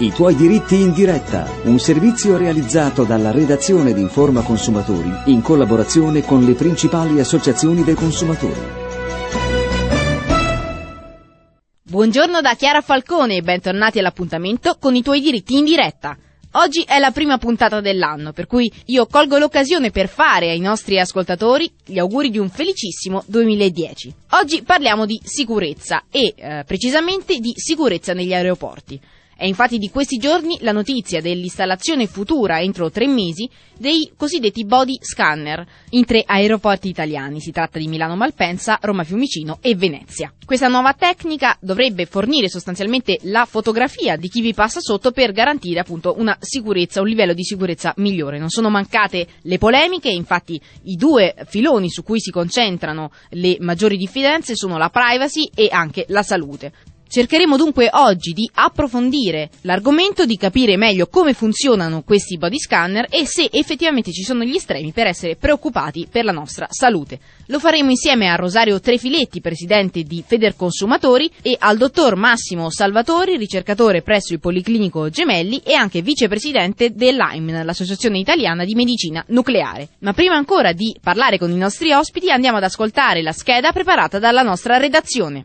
I tuoi diritti in diretta, un servizio realizzato dalla redazione di Informa Consumatori in collaborazione con le principali associazioni dei consumatori. Buongiorno da Chiara Falcone e bentornati all'appuntamento con i tuoi diritti in diretta. Oggi è la prima puntata dell'anno, per cui io colgo l'occasione per fare ai nostri ascoltatori gli auguri di un felicissimo 2010. Oggi parliamo di sicurezza e precisamente di sicurezza negli aeroporti. È infatti di questi giorni la notizia dell'installazione futura entro 3 mesi dei cosiddetti body scanner in 3 aeroporti italiani. Si tratta di Milano Malpensa, Roma Fiumicino e Venezia. Questa nuova tecnica dovrebbe fornire sostanzialmente la fotografia di chi vi passa sotto per garantire appunto una sicurezza, un livello di sicurezza migliore. Non sono mancate le polemiche, infatti i 2 filoni su cui si concentrano le maggiori diffidenze sono la privacy e anche la salute. Cercheremo dunque oggi di approfondire l'argomento, di capire meglio come funzionano questi body scanner e se effettivamente ci sono gli estremi per essere preoccupati per la nostra salute. Lo faremo insieme a Rosario Trefiletti, presidente di Federconsumatori, e al dottor Massimo Salvatori, ricercatore presso il Policlinico Gemelli e anche vicepresidente dell'AIMN, l'Associazione Italiana di Medicina Nucleare. Ma prima ancora di parlare con i nostri ospiti andiamo ad ascoltare la scheda preparata dalla nostra redazione.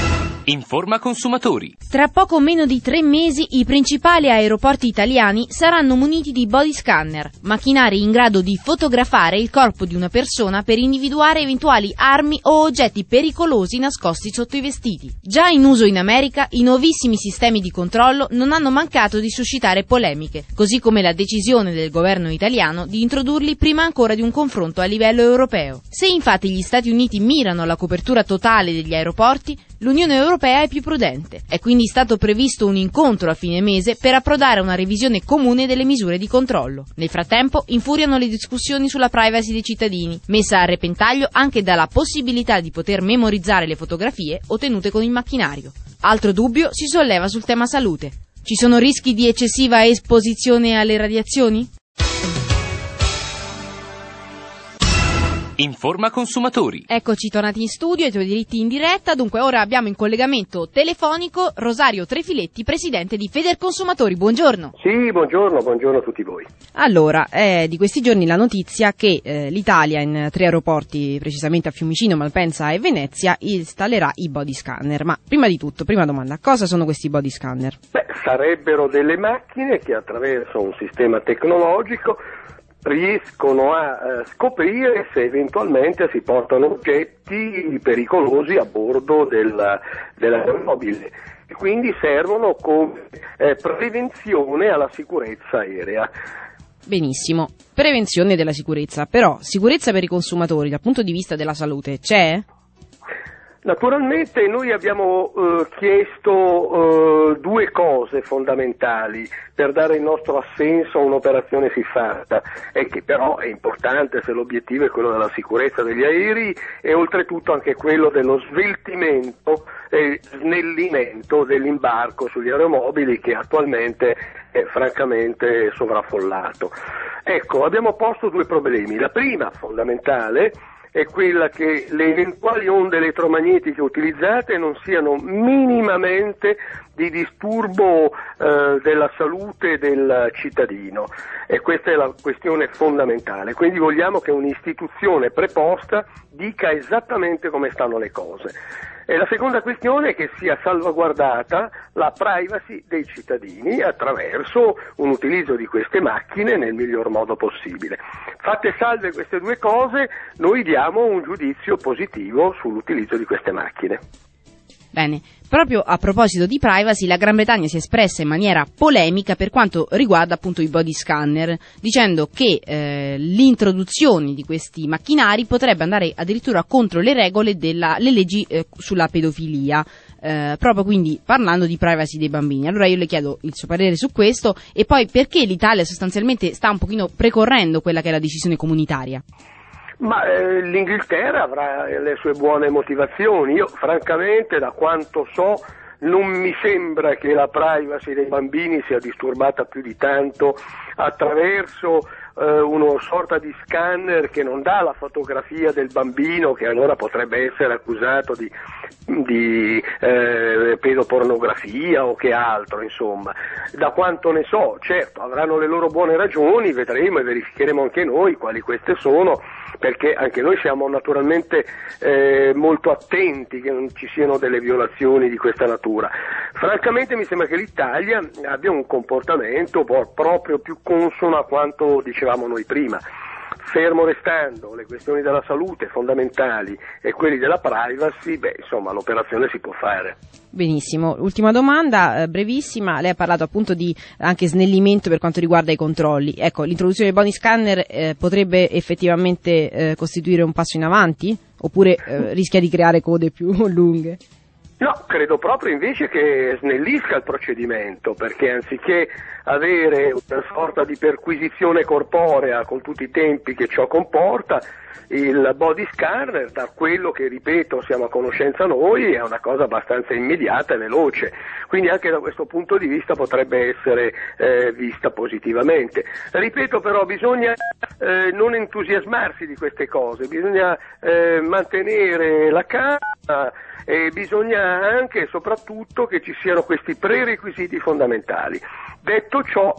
Informa Consumatori. Tra poco meno di 3 mesi i principali aeroporti italiani saranno muniti di body scanner, macchinari in grado di fotografare il corpo di una persona per individuare eventuali armi o oggetti pericolosi nascosti sotto i vestiti. Già in uso in America, i nuovissimi sistemi di controllo non hanno mancato di suscitare polemiche, così come la decisione del governo italiano di introdurli prima ancora di un confronto a livello europeo. Se infatti gli Stati Uniti mirano alla copertura totale degli aeroporti, l'Unione Europea è più prudente. È quindi stato previsto un incontro a fine mese per approdare a una revisione comune delle misure di controllo. Nel frattempo infuriano le discussioni sulla privacy dei cittadini, messa a repentaglio anche dalla possibilità di poter memorizzare le fotografie ottenute con il macchinario. Altro dubbio si solleva sul tema salute. Ci sono rischi di eccessiva esposizione alle radiazioni? Informa Consumatori. Eccoci tornati in studio, i tuoi diritti in diretta. Dunque ora abbiamo in collegamento telefonico Rosario Trefiletti, presidente di Federconsumatori. Buongiorno. Sì, buongiorno a tutti voi. Allora, è di questi giorni la notizia che l'Italia in 3 aeroporti, precisamente a Fiumicino, Malpensa e Venezia, installerà i body scanner. Ma prima di tutto, prima domanda, cosa sono questi body scanner? Sarebbero delle macchine che attraverso un sistema tecnologico riescono a scoprire se eventualmente si portano oggetti pericolosi a bordo dell'aeromobile e quindi servono come prevenzione alla sicurezza aerea. Benissimo, prevenzione della sicurezza, però sicurezza per i consumatori dal punto di vista della salute c'è? Naturalmente noi abbiamo chiesto 2 cose fondamentali per dare il nostro assenso a un'operazione siffatta e che però è importante se l'obiettivo è quello della sicurezza degli aerei e oltretutto anche quello dello sveltimento e snellimento dell'imbarco sugli aeromobili che attualmente è francamente sovraffollato. Ecco, abbiamo posto 2 problemi. La prima, fondamentale, è quella che le eventuali onde elettromagnetiche utilizzate non siano minimamente di disturbo della salute del cittadino e questa è la questione fondamentale, quindi vogliamo che un'istituzione preposta dica esattamente come stanno le cose. E la seconda questione è che sia salvaguardata la privacy dei cittadini attraverso un utilizzo di queste macchine nel miglior modo possibile. Fatte salve queste 2 cose, noi diamo un giudizio positivo sull'utilizzo di queste macchine. Bene, proprio a proposito di privacy, la Gran Bretagna si è espressa in maniera polemica per quanto riguarda appunto i body scanner, dicendo che l'introduzione di questi macchinari potrebbe andare addirittura contro le regole le leggi sulla pedofilia, proprio quindi parlando di privacy dei bambini. Allora io le chiedo il suo parere su questo e poi perché l'Italia sostanzialmente sta un pochino precorrendo quella che è la decisione comunitaria. Ma l'Inghilterra avrà le sue buone motivazioni. Io francamente, da quanto so, non mi sembra che la privacy dei bambini sia disturbata più di tanto attraverso uno sorta di scanner che non dà la fotografia del bambino, che allora potrebbe essere accusato di pedopornografia o che altro, insomma. Da quanto ne so, certo, avranno le loro buone ragioni, vedremo e verificheremo anche noi quali queste sono, perché anche noi siamo naturalmente molto attenti che non ci siano delle violazioni di questa natura. Francamente mi sembra che l'Italia abbia un comportamento proprio più consono a quanto dicevamo noi prima. Fermo restando le questioni della salute fondamentali e quelli della privacy, insomma l'operazione si può fare. Benissimo, ultima domanda, brevissima. Lei ha parlato appunto di anche snellimento per quanto riguarda i controlli. Ecco, l'introduzione dei body scanner potrebbe effettivamente costituire un passo in avanti? Oppure rischia di creare code più lunghe? No, credo proprio invece che snellisca il procedimento, perché anziché avere una sorta di perquisizione corporea con tutti i tempi che ciò comporta, il body scanner, da quello che ripeto siamo a conoscenza noi, è una cosa abbastanza immediata e veloce, quindi anche da questo punto di vista potrebbe essere vista positivamente. Ripeto però, bisogna non entusiasmarsi di queste cose, bisogna mantenere la calma e bisogna anche e soprattutto che ci siano questi prerequisiti fondamentali. Detto ciò,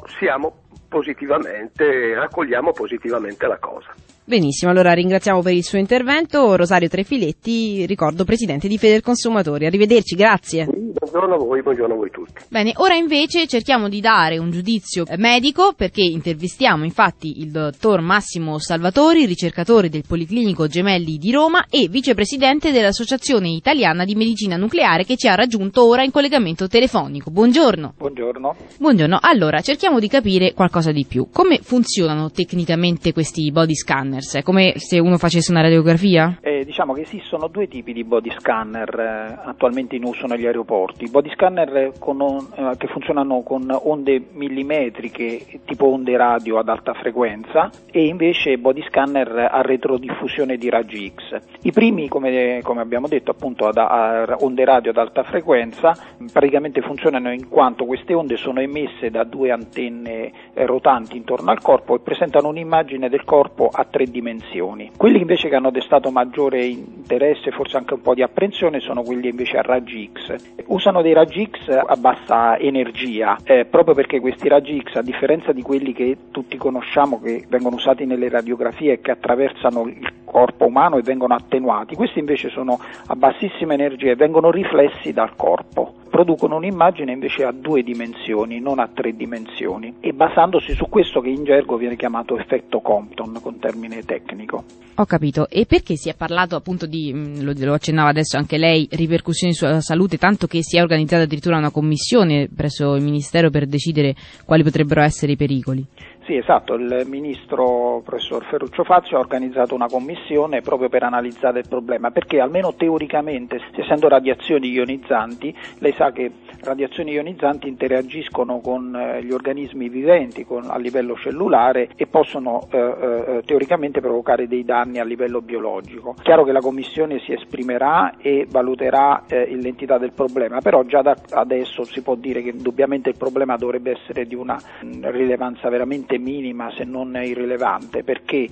accogliamo positivamente la cosa. Benissimo, allora ringraziamo per il suo intervento Rosario Trefiletti, ricordo presidente di Federconsumatori. Arrivederci, grazie. Buongiorno a voi tutti. Bene, ora invece cerchiamo di dare un giudizio medico, perché intervistiamo infatti il dottor Massimo Salvatori, ricercatore del Policlinico Gemelli di Roma e vicepresidente dell'Associazione Italiana di Medicina Nucleare, che ci ha raggiunto ora in collegamento telefonico. Buongiorno. Buongiorno, allora cerchiamo di capire qualcosa di più. Come funzionano tecnicamente questi body scanner? È come se uno facesse una radiografia? Diciamo che esistono due tipi di body scanner attualmente in uso negli aeroporti. Body scanner che funzionano con onde millimetriche, tipo onde radio ad alta frequenza, e invece body scanner a retrodiffusione di raggi X. I primi, come abbiamo detto, appunto a onde radio ad alta frequenza, praticamente funzionano in quanto queste onde sono emesse da due antenne rotanti intorno al corpo e presentano un'immagine del corpo a 3 dimensioni. Quelli invece che hanno destato maggiore interesse, forse anche un po' di apprensione, sono quelli invece a raggi X. Usano dei raggi X a bassa energia, proprio perché questi raggi X, a differenza di quelli che tutti conosciamo che vengono usati nelle radiografie e che attraversano il corpo umano e vengono attenuati, questi invece sono a bassissima energia e vengono riflessi dal corpo. Producono un'immagine invece a 2 dimensioni, non a 3 dimensioni, e basandosi su questo che in gergo viene chiamato effetto Compton, con termine tecnico. Ho capito. E perché si è parlato appunto di, lo accennava adesso anche lei, ripercussioni sulla salute, tanto che si è organizzata addirittura una commissione presso il Ministero per decidere quali potrebbero essere i pericoli? Sì, esatto, il ministro professor Ferruccio Fazio ha organizzato una commissione proprio per analizzare il problema, perché almeno teoricamente, essendo radiazioni ionizzanti, lei sa che radiazioni ionizzanti interagiscono con gli organismi viventi a livello cellulare e possono teoricamente provocare dei danni a livello biologico. Chiaro che la commissione si esprimerà e valuterà l'entità del problema, però già da adesso si può dire che indubbiamente il problema dovrebbe essere di una rilevanza veramente minima, se non irrilevante, perché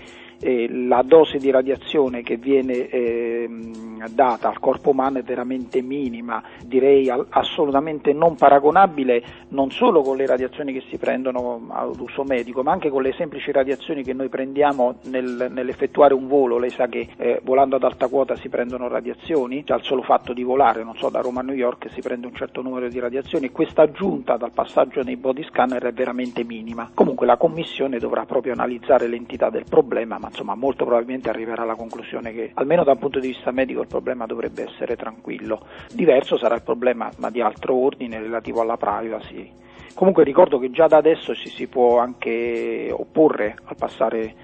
la dose di radiazione che viene data al corpo umano è veramente minima, direi assolutamente non paragonabile non solo con le radiazioni che si prendono ad uso medico, ma anche con le semplici radiazioni che noi prendiamo nell'effettuare un volo. Lei sa che volando ad alta quota si prendono radiazioni, già il solo fatto di volare, non so, da Roma a New York si prende un certo numero di radiazioni, e questa aggiunta dal passaggio nei body scanner è veramente minima. Comunque la Commissione dovrà proprio analizzare l'entità del problema, ma insomma molto probabilmente arriverà alla conclusione che almeno da un punto di vista medico il problema dovrebbe essere tranquillo. Diverso sarà il problema, ma di altro ordine, relativo alla privacy. Comunque ricordo che già da adesso si può anche opporre al passare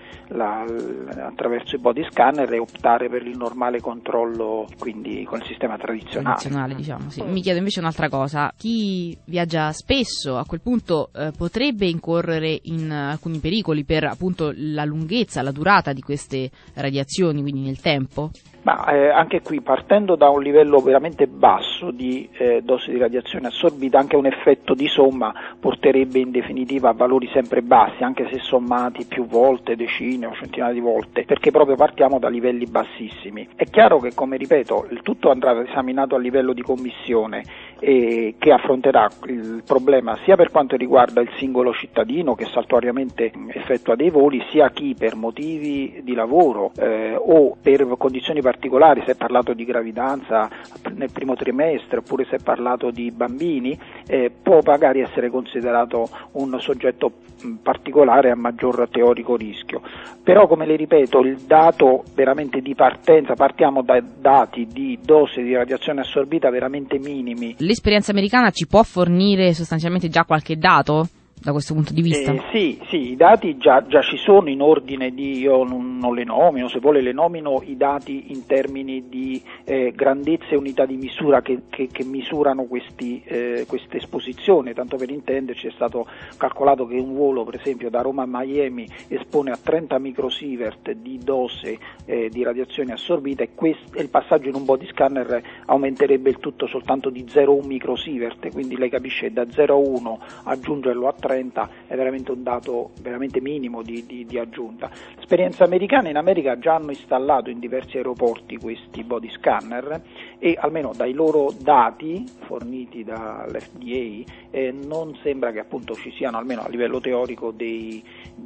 attraverso i body scanner e optare per il normale controllo, quindi con il sistema tradizionale, diciamo, sì. Mi chiedo invece un'altra cosa: chi viaggia spesso a quel punto potrebbe incorrere in alcuni pericoli per appunto la lunghezza, la durata di queste radiazioni, quindi nel tempo? Ma anche qui, partendo da un livello veramente basso di dose di radiazione assorbita, anche un effetto di somma porterebbe in definitiva a valori sempre bassi, anche se sommati più volte, decine o centinaia di volte, perché proprio partiamo da livelli bassissimi. È chiaro che, come ripeto, il tutto andrà esaminato a livello di commissione che affronterà il problema sia per quanto riguarda il singolo cittadino che saltuariamente effettua dei voli, sia chi per motivi di lavoro o per condizioni particolari, se è parlato di gravidanza nel primo trimestre oppure se è parlato di bambini, può magari essere considerato un soggetto particolare a maggior teorico rischio. Però, come le ripeto, il dato veramente di partenza, partiamo da dati di dose di radiazione assorbita veramente minimi. L'esperienza americana ci può fornire sostanzialmente già qualche dato da questo punto di vista? Sì, i dati già ci sono in ordine di, io non le nomino, se vuole le nomino i dati in termini di grandezza e unità di misura che misurano queste esposizioni. Tanto per intenderci, è stato calcolato che un volo, per esempio da Roma a Miami, espone a 30 microsievert di dose di radiazione assorbita, e il passaggio in un body scanner aumenterebbe il tutto soltanto di 0,1 microsievert, quindi lei capisce, da 0,1 aggiungerlo a 30 è veramente un dato veramente minimo di aggiunta. L'esperienza americana, in America già hanno installato in diversi aeroporti questi body scanner, e almeno dai loro dati forniti dall'FDA non sembra che appunto ci siano, almeno a livello teorico, dei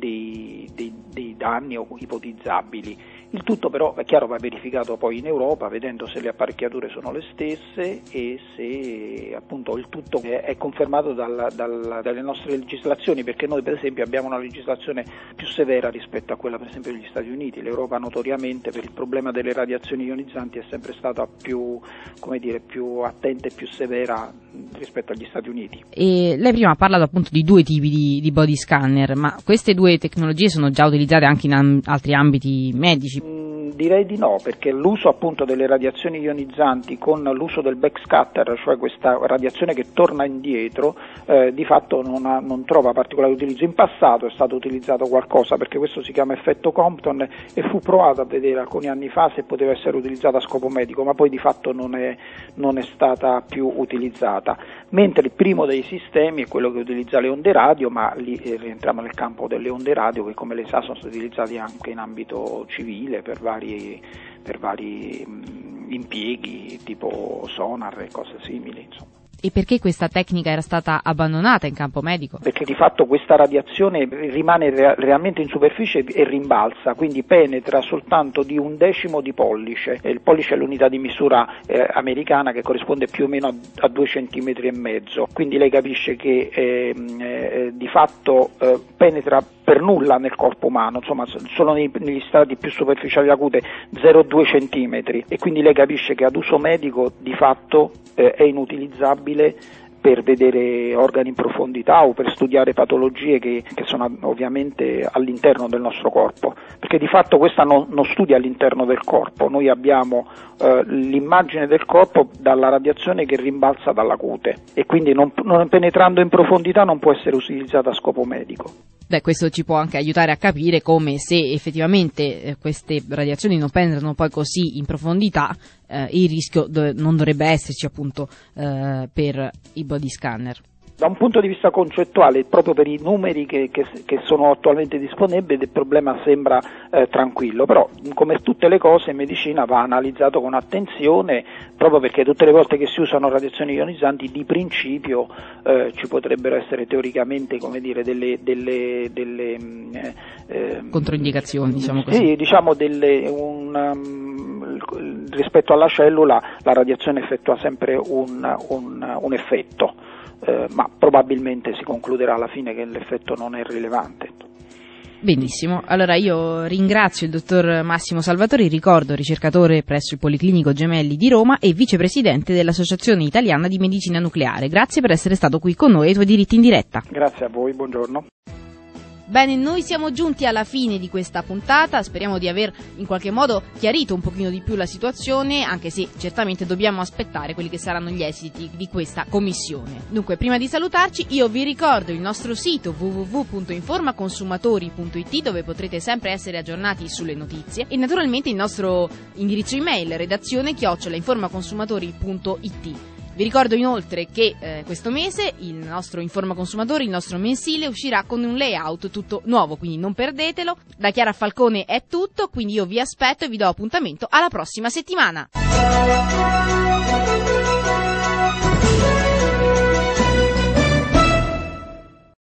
danni o ipotizzabili. Il tutto però, è chiaro, va verificato poi in Europa, vedendo se le apparecchiature sono le stesse e se appunto il tutto è confermato dalle nostre legislazioni, perché noi per esempio abbiamo una legislazione più severa rispetto a quella per esempio degli Stati Uniti. L'Europa notoriamente per il problema delle radiazioni ionizzanti è sempre stata più attenta e più severa rispetto agli Stati Uniti. E lei prima ha parlato appunto di due tipi di body scanner, ma queste due tecnologie sono già utilizzate anche in altri ambiti medici? Direi di no, perché l'uso appunto delle radiazioni ionizzanti con l'uso del backscatter, cioè questa radiazione che torna indietro, di fatto non trova particolare utilizzo. In passato è stato utilizzato qualcosa, perché questo si chiama effetto Compton, e fu provato a vedere alcuni anni fa se poteva essere utilizzata a scopo medico, ma poi di fatto non è stata più utilizzata. Mentre il primo dei sistemi è quello che utilizza le onde radio, ma lì rientriamo nel campo delle onde radio, che come lei sa sono stati utilizzati anche in ambito civile per vari impieghi tipo sonar e cose simili, insomma. E perché questa tecnica era stata abbandonata in campo medico? Perché di fatto questa radiazione rimane realmente in superficie e rimbalza, quindi penetra soltanto di 1/10 di pollice. Il pollice è l'unità di misura americana, che corrisponde più o meno a 2,5 cm. Quindi lei capisce che di fatto penetra per nulla nel corpo umano, insomma solo negli stati più superficiali acute 0,2 cm, e quindi lei capisce che ad uso medico di fatto è inutilizzabile per vedere organi in profondità o per studiare patologie che sono ovviamente all'interno del nostro corpo, perché di fatto questa non studia all'interno del corpo. Noi abbiamo l'immagine del corpo dalla radiazione che rimbalza dalla cute, e quindi non penetrando in profondità non può essere utilizzata a scopo medico. Beh, questo ci può anche aiutare a capire come, se effettivamente queste radiazioni non penetrano poi così in profondità, il rischio non dovrebbe esserci appunto per i body scanner. Da un punto di vista concettuale, proprio per i numeri che sono attualmente disponibili, il problema sembra tranquillo, però come tutte le cose in medicina va analizzato con attenzione, proprio perché tutte le volte che si usano radiazioni ionizzanti di principio ci potrebbero essere teoricamente, come dire, delle controindicazioni, diciamo così. Sì, diciamo rispetto alla cellula la radiazione effettua sempre un effetto. Ma probabilmente si concluderà alla fine che l'effetto non è rilevante. Benissimo, allora io ringrazio il dottor Massimo Salvatori, ricordo ricercatore presso il Policlinico Gemelli di Roma e vicepresidente dell'Associazione Italiana di Medicina Nucleare. Grazie per essere stato qui con noi ai Tuoi Diritti in Diretta. Grazie a voi, buongiorno. Bene, noi siamo giunti alla fine di questa puntata, speriamo di aver in qualche modo chiarito un pochino di più la situazione, anche se certamente dobbiamo aspettare quelli che saranno gli esiti di questa commissione. Dunque, prima di salutarci, io vi ricordo il nostro sito www.informaconsumatori.it, dove potrete sempre essere aggiornati sulle notizie, e naturalmente il nostro indirizzo email redazione@informaconsumatori.it. Vi ricordo inoltre che questo mese il nostro Informa Consumatori, il nostro mensile, uscirà con un layout tutto nuovo, quindi non perdetelo. Da Chiara Falcone è tutto, quindi io vi aspetto e vi do appuntamento alla prossima settimana.